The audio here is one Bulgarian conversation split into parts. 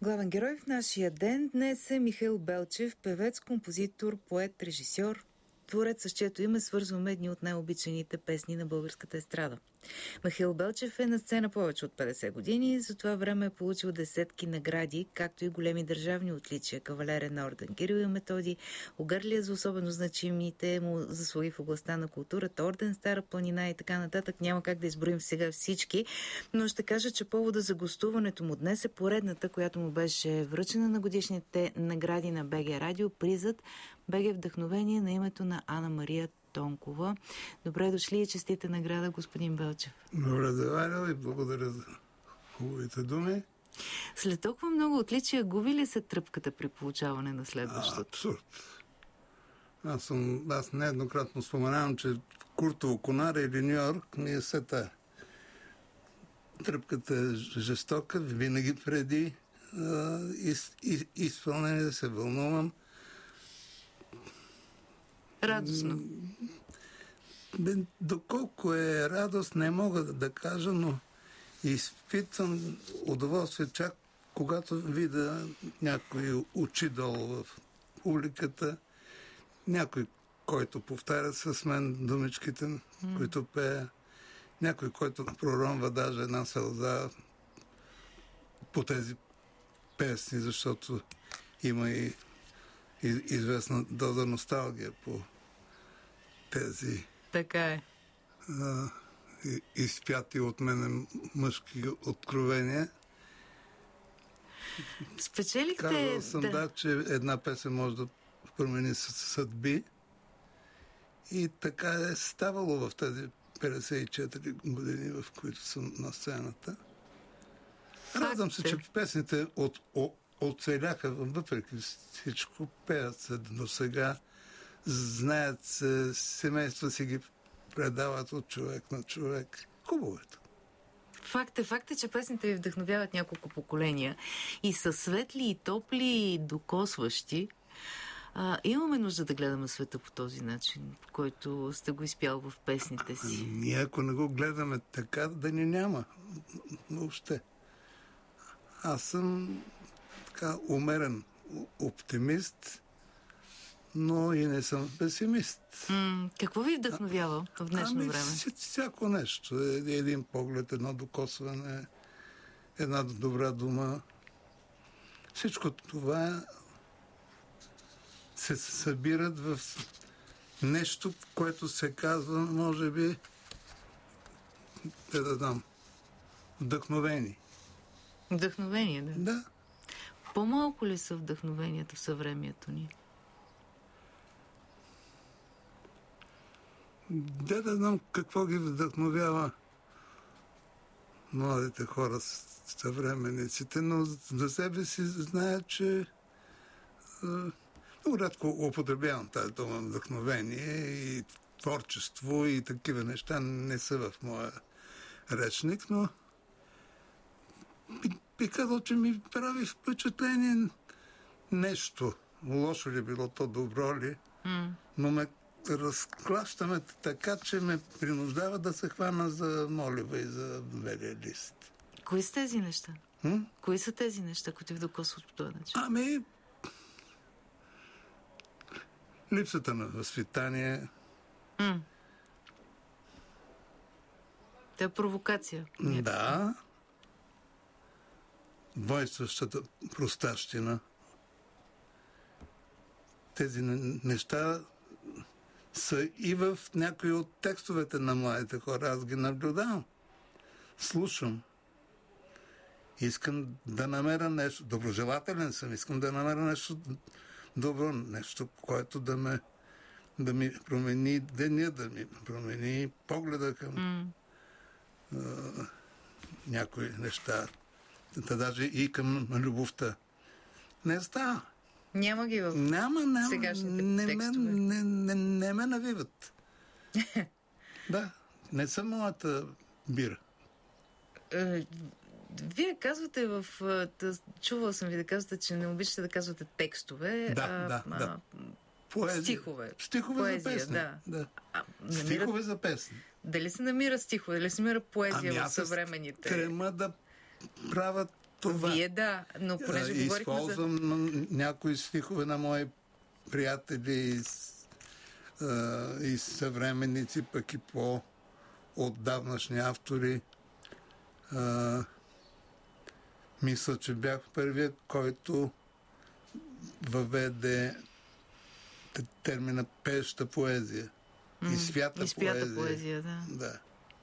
Главен герой в нашия ден днес е Михаил Белчев, певец, композитор, поет, режисьор, творец, с чието име свързваме едни от най-обичаните песни на българската естрада. Михаил Белчев е на сцена повече от 50 години, за това време е получил десетки награди, както и големи държавни отличия, кавалерен орден Кирил и Методий, Огърлия за особено значимите му заслуги в областта на културата, орден Стара планина и така нататък. Няма как да изброим сега всички, но ще кажа, че повода за гостуването му днес е поредната, която му беше връчена на годишните награди на БГ Радио, призът БГ Вдъхновение на името на Ана Мария Тонкова. Добре дошли и честита награда, господин Белчев. Добре заварил и благодаря за хубавите думи. След толкова много отличия, губи ли се тръпката при получаване на следващото? Абсурд. Аз нееднократно споменавам, че Куртово, Конара или Нью-Йорк ми е все тая. Тръпката е жестока, винаги преди изпълнение се вълнувам. Радостно. Доколко е радост, не мога да кажа, но изпитвам удоволствие чак когато видя някой учидол в публиката, някой, който повтаря с мен думичките, които пее, някой, който проронва даже една сълза по тези песни, защото има и известна доза носталгия по тези така е. Изпяти от мене мъжки откровения. Спечелихте... Казал съм, че една песен може да промени съдби. И така е ставало в тези 54 години, в които съм на сцената. Радвам се, че песните оцеляха, въпреки всичко, пеят се до сега, знаят се, семейства си ги предават от човек на човек. Хубаво е. Факт е, че песните ви вдъхновяват няколко поколения и са светли и топли и докосващи. Имаме нужда да гледаме света по този начин, по който сте го изпял в песните си. Ние ако не го гледаме така, да ни няма. Въобще. Аз съм така умерен оптимист, но и не съм песимист. Какво ви вдъхновява в днешно време? Всяко нещо. Един поглед, едно докосване, една добра дума. Всичко това се събират в нещо, което се казва, може би, да дам, вдъхновение. Вдъхновение, да? Да. По-малко ли са вдъхновенията в съвремието ни? Да знам какво ги вдъхновява младите хора, съвременниците, но за себе си знаят, че много рядко употребявам тази дума вдъхновение и творчество и такива неща не са в моя речник, но би казал, че ми прави впечатление нещо. Лошо ли било то, добро ли, но ме разклащаме така, че ме принуждава да се хвана за молива и за белия лист. Кои са тези неща? Кои са тези неща, които ви докосват по този начин? Липсата на възпитание. Това е провокация. Да. Войстващата простащина. Тези неща са и в някои от текстовете на младите хора. Аз ги наблюдавам. Слушам. Искам да намеря нещо. Доброжелателен съм. Искам да намеря нещо добро. Нещо, което да ми промени деня, да ми промени погледа към някои неща. Даже и към любовта. Не става. Няма ги в сегашните текстове. Не ме навиват. Да, не съм моята бира. Вие казвате чувала съм ви да казвате, че не обичате да казвате текстове. Да. Стихове. Стихове за песни. Да. Стихове за песни. Дали се намира стихове, дали се намира поезия в съвременните? Трема да правят това. Вие да, но понеже говорихме Използвам някои стихове на мои приятели и съвременници, пък и по-отдавнашни автори. Мисля, че бях първият, който въведе термина пееща поезия. И свята поезия. Да.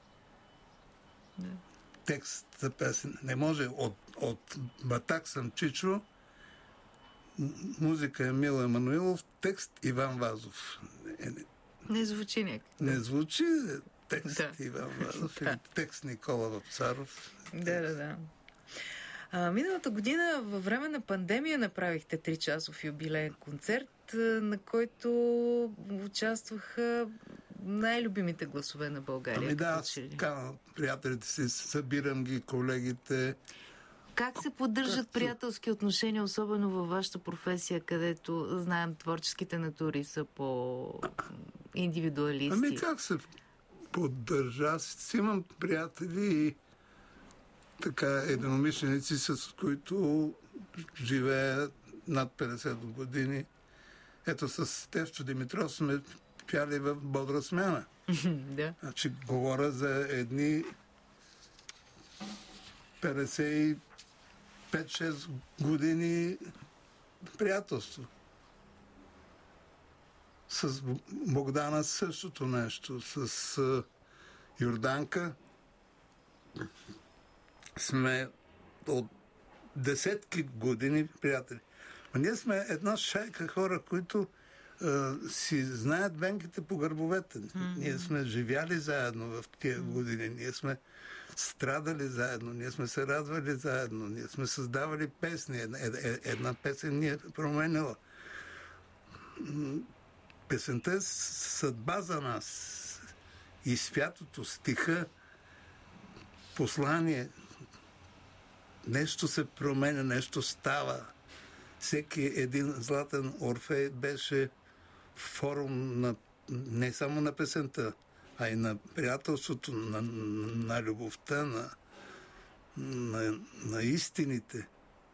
Текст за песен. Не може от Батак съм Чичо, музика Емил Емануилов, текст Иван Вазов. Не звучи някак. Не звучи текст Иван Вазов или текст Никола Вапцаров. Да. Миналата година във време на пандемия направихте 3-часов юбилеен концерт, на който участваха най-любимите гласове на България. Аз приятелите си, събирам ги, колегите. Как се поддържат приятелски отношения, особено във вашата професия, където, знаем, творческите натури са по-индивидуалисти? Как се поддържа? Аз имам приятели и единомишленици, с които живея над 50 години. Ето с Стефчо Димитров сме пяли в Бодра смяна. Да. Значи говоря за едни 55-6 години приятелство. С Богдана същото нещо. С Йорданка сме от десетки години приятели. Ние сме една шайка хора, които си знаят венките по гърбовете. Ние сме живяли заедно в тия години. Ние сме страдали заедно. Ние сме се радвали заедно. Ние сме създавали песни. Една песен ни е променила. Песента е съдба за нас. И святото, стиха, послание. Нещо се променя, нещо става. Всеки един златен Орфей беше форум не само на песента, а и на приятелството, на любовта, на истините.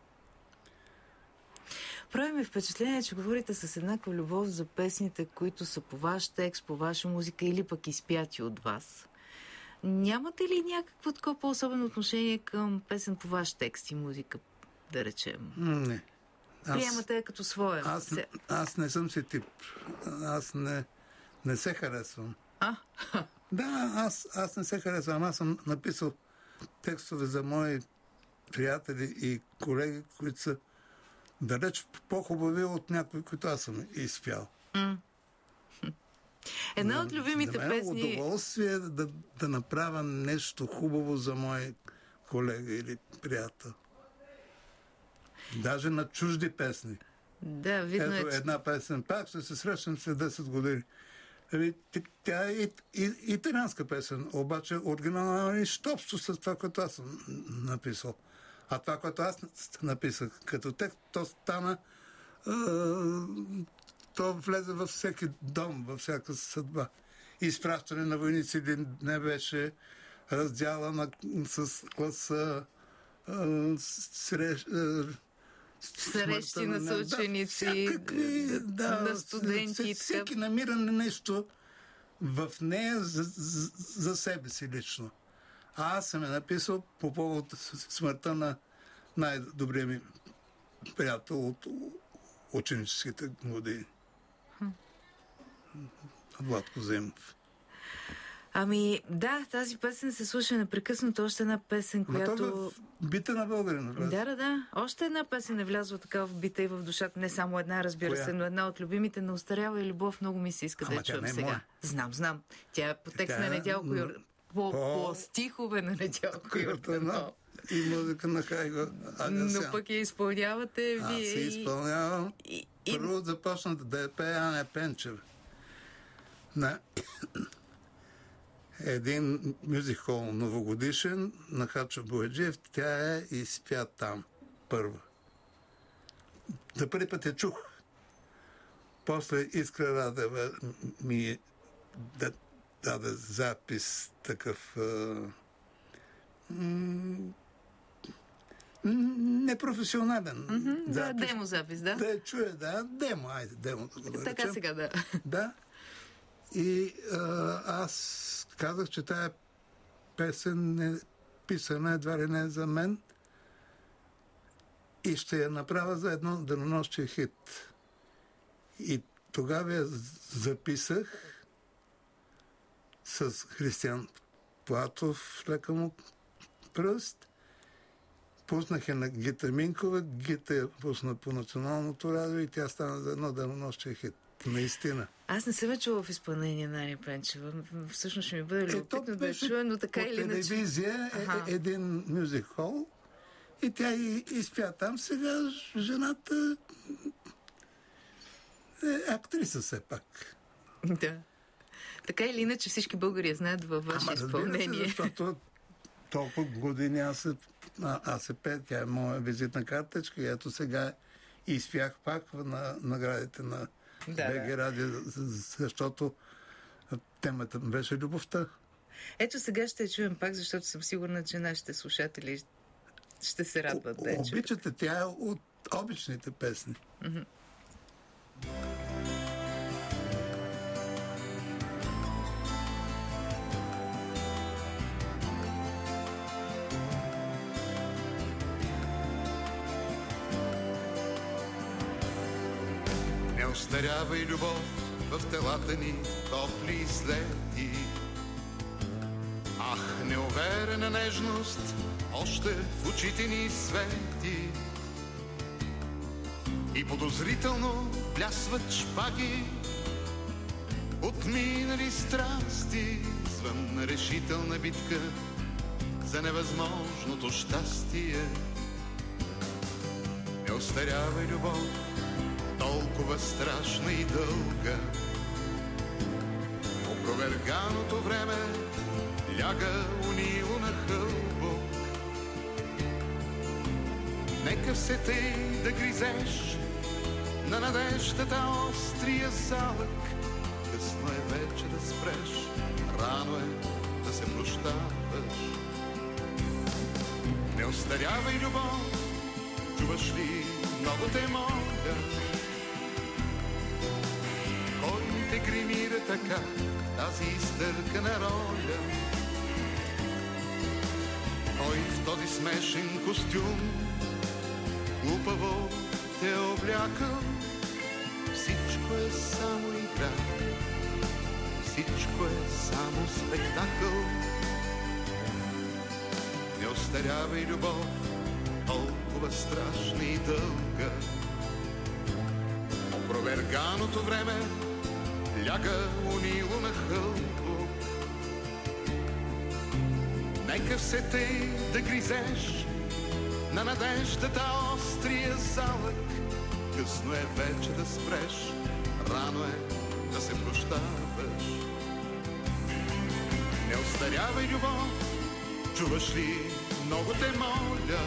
Прави ми впечатление, че говорите с еднаква любов за песните, които са по ваш текст, по ваша музика или пък изпяти от вас. Нямате ли някакво такова по-особено отношение към песен по ваш текст и музика, да речем? Не. Приемате като своя. Аз не съм си тип. Аз не се харесвам. Да, аз не се харесвам. Аз съм написал текстове за мои приятели и колеги, които са далеч по-хубави от някои, които аз съм изпял. Една от любимите песни... За мен удоволствие да направя нещо хубаво за мой колега или приятел. Даже на чужди песни. Да, видно Ето една песен. Пак ще се срещам след 10 години. Тя е италианска песен, обаче оригинално няма нищо общо с това, което аз съм написал. А това, което аз написах като текст, то стана... то влезе във всеки дом, във всяка съдба. Изпращане на войници не беше раздяла с класа срещи на съученици, на студенти. Всеки намира нещо в нея за себе си лично. А аз съм написал по повод смъртта на най-добрия ми приятел от ученическите години. Владко Земов. Да, тази песен се слуша непрекъснато. Още една песен, която... бита на българина. Да. Още една песен е влязла така в бита и в душата. Не само една, разбира се, но една от любимите. Не остарява и любов. Много ми се иска да я чуем сега. Знам. Тя е по текст на Недялко по стихове на Недялко Йорданов. И музика на Хайго Агасян. Но пък я изпълнявате вие. Аз се изпълнявам. Първо започна да я пее Ане Пенчева. На един мюзикъл новогодишен на Хачо Бояджиев. Тя е изпя там първа. За първи път я чух. После Искра Радева ми даде запис такъв Непрофесионален запис. Демо запис, да. Да я чуя, демо, айде, демо да го наречем. Така сега, да. Да. И аз казах, че тая песен е писана едва ли не за мен и ще я направя за едно денонощие хит. И тогава я записах с Християн Платов, лека му пръст. Пуснах я на Гита Минкова, Гита я пусна по националното радио и тя стана за едно денонощие хит. Наистина. Аз не съм я чула в изпълнение на Ани Пенчева. Всъщност ще ми бъде любопитно да я чуя, но така или иначе. По телевизия един мюзик хол и тя изпя там. Сега жената е актриса все пак. Да. Така или иначе всички българи знаят във ваше изпълнение. Се, защото толкова години аз се пея, тя е моя визитна картичка и ето сега изпях пак на наградите на БГ Радио, защото темата беше любовта. Ето сега ще я чуем пак, защото съм сигурна, че нашите слушатели ще се радват да я чуят. Обичате, тя е от обичните песни. Не остарява и любов в телата ни, топли слети. Ах, неуверена нежност още в очите ни свети. И подозрително блясват шпаги от минали страсти, звън решителна битка за невъзможното щастие. Не остарява и любов, толкова страшна и дълга. Опроверганото време ляга унило на хълбок. Нека все тъй да гризеш на надеждата острия залък. Късно е вече да спреш, рано е да се прощаваш. Не остарявай любов, чуваш ли, много те моля. Кой те гримира така, тази изтъркана роля? Кой в този смешен костюм глупаво те облякал? Всичко е само игра, всичко е само спектакъл. Не остарявай любов, толкова страшна и дълга. Опроверганото време ляга унило на хълбок. Нека все тъй да гризеш на надеждата острия залък. Късно е вече да спреш, рано е да се прощаваш. Не остарявай любов, чуваш ли, много те моля.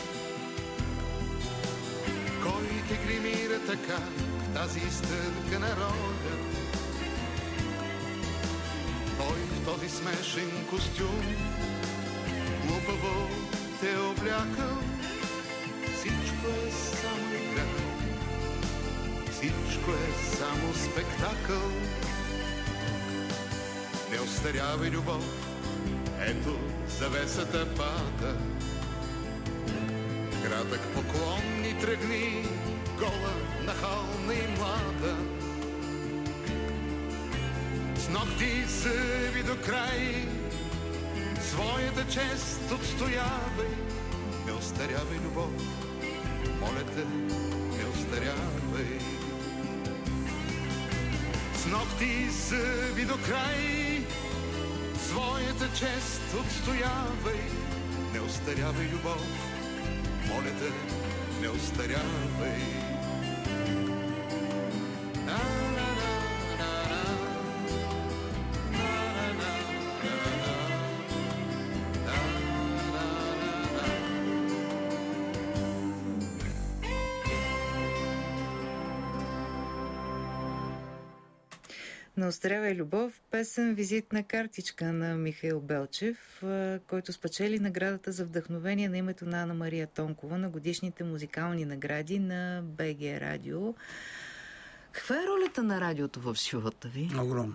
Кой те гримира така в тази изтъркана роля? Кой в този смешен костюм глупаво те облякал? Всичко е само игра, всичко е само спектакъл. Не остарявай любов, ето завесата пада. Кратък поклон ни тръгни, гола, нахална и млада. С ногти зъби до край, своята чест отстоявай. Не остарявай любов, моля те, не остарявай. С ногти зъби до край, своята чест отстоявай. Не остарявай любов, моля те, не остарявай. На остарява и любов, песен визитна картичка на Михаил Белчев, който спечели наградата за вдъхновение на името на Ана Мария Тонкова на годишните музикални награди на БГ Радио. Каква е ролята на радиото в живота ви?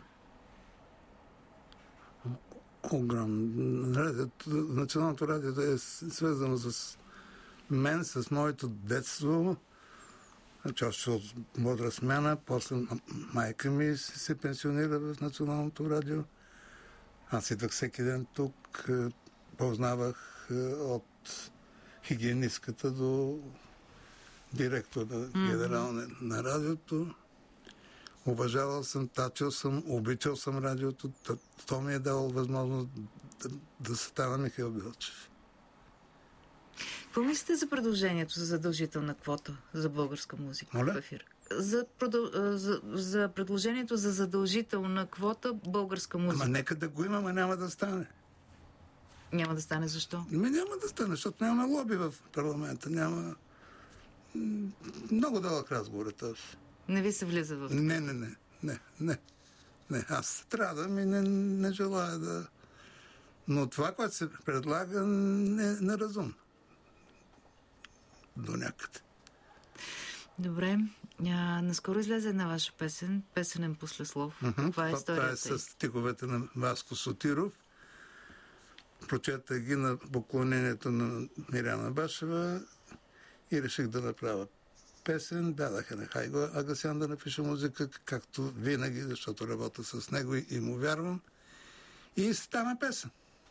Огромно. Националното радио е свързано с мен, с моето детство. Още от младра смяна, после майка ми се пенсионира в Националното радио. Аз идвах всеки ден тук, познавах от хигиенистката до директора генерал на радиото. Уважавал съм, тачил съм, обичал съм радиото. То ми е дало възможност да стана Михаил Белчев. Какво мислите за предложението за задължителна квота за българска музика в ефир? За предложението за задължителна квота българска музика. Ама нека да го има, ама няма да стане. Няма да стане защо? Няма да стане, защото нямаме лоби в парламента. Няма... Много дълъг разговор е този. Не ви се влиза в това? Не. Аз страдам и не желая да... Но това, което се предлага, не е неразумно. До някъде. Добре. Наскоро излезе една ваша песен, песенен послеслов. Каква е историята? Това е с стиховете на Васко Сотиров. Прочетах ги на поклонението на Миряна Башева и реших да направя песен. Дадаха на Хайго Агасян да напише музика, както винаги, защото работя с него и му вярвам. И стана песен.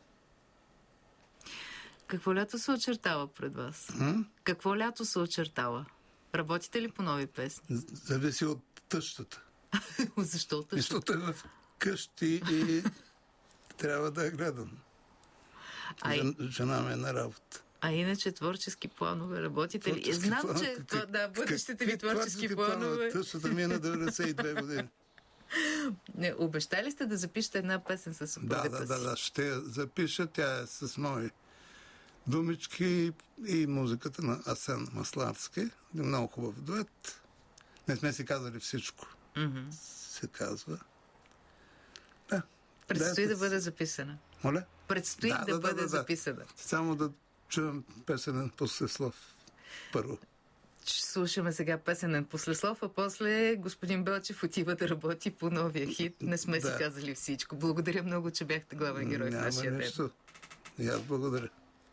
Какво лято се очертава пред вас? Какво лято се очертава? Работите ли по нови песни? Зависи от тъщата. Защо тъщата? Защото е в къщи и трябва да я гледам. Жена ми е на работа. А иначе творчески планове работите ли? Знам, че бъдещите ви творчески планове... Тъщата ми е на 92 години. Не, обещали сте да запишете една песен с съпругата си? Да, ще я запиша. Тя е с мои думички и музиката на Асен Масларски. Много хубав дует. Не сме си казали всичко. Се казва. Да. Предстои да бъде записана. Моля? Предстои да бъде записана. Само да чуем песенен послеслов първо. Слушаме сега песенен послеслов, а после господин Белчев отива да работи по новия хит. Не сме си казали всичко. Благодаря много, че бяхте главен герой в нашия ден. Нищо. И аз благодаря.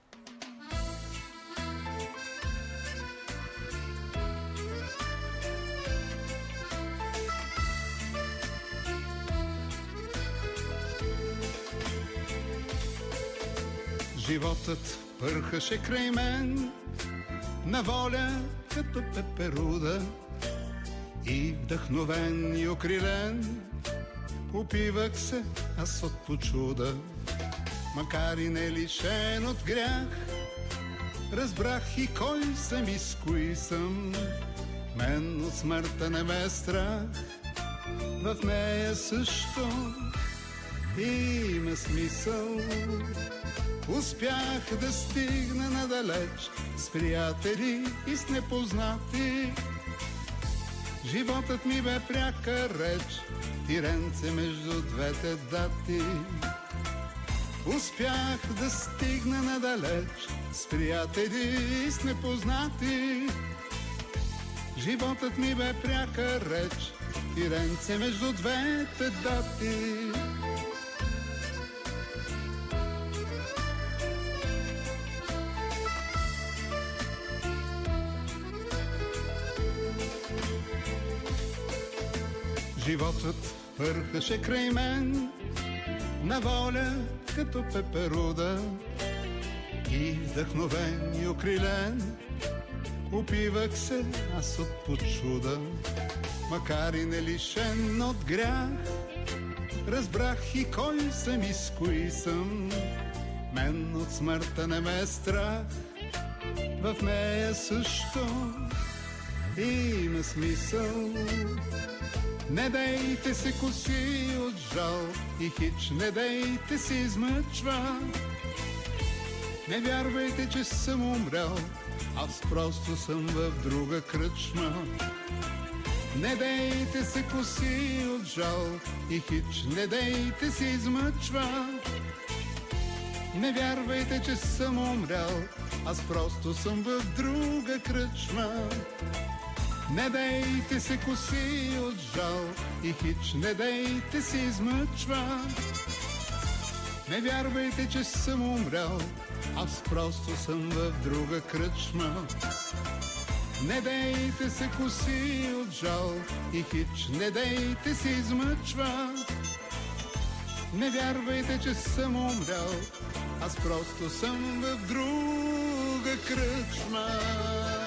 Животът пърхаше край мен, на воля като пеперуда, и вдъхновен и окрилен опивах се аз от почуда. Макар и не лишен от грях, разбрах и кой съм и с кои съм. Мен от смъртта не ме страх, в нея също има смисъл. Успях да стигна надалеч с приятели и с непознати. Животът ми бе пряка реч, тиренце между двете дати. Успях да стигна надалеч с приятели и с непознати. Животът ми бе пряка реч, тиренце между двете дати. Животът пърхаше край мен, на воля като пеперуда, и вдъхновен и окрилен опивах се аз от почуда. Макар и не лишен от грях, разбрах и кой съм и с кои съм. Мен от смъртта не ме страх, в нея също има смисъл. Не дейте се коси от жал и хич не дейте се измъчва. Не вярвайте, че съм умрял, аз просто съм в друга кръчма. Не дейте се коси от жал и хич не дейте се измъчва. Не вярвайте, че съм умрял, аз просто съм в друга кръчма. Не дейте се коси от жал и хич не дейте се измъчва. Не вярвайте, че съм умрял, аз просто съм в друга кръчма. Не дейте се коси от жал и хич не дейте се измъчва. Не вярвайте, че съм умрял, аз просто съм в друга кръчма.